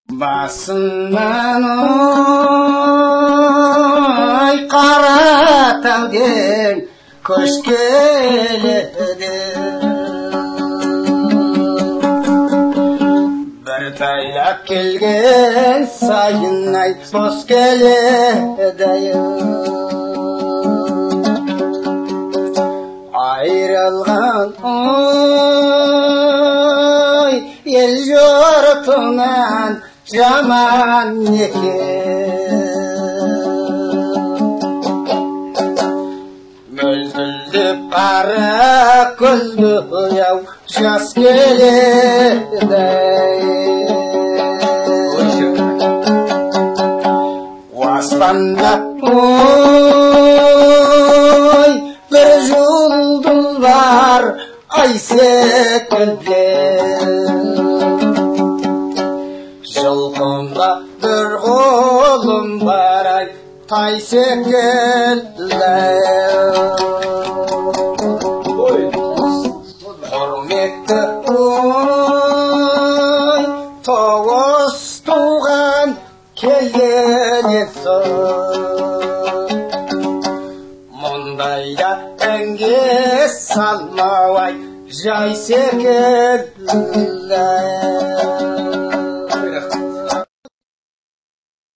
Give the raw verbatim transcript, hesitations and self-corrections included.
басымнан ой қара тәуден көш келеді, бір тайлап келген сайын ай бос келеді. Айрылған ой ел жұртынан жаман екен, мөлтілдеп қара көзді ояу жас келеді. Аспанда ой бір жұлдыз бар ай секілді, жылқымда бір қолым бар ай тай секілді. Құрметті ой тоғыз туған келген есі, мұндайда әнге салмау ай жай секілді.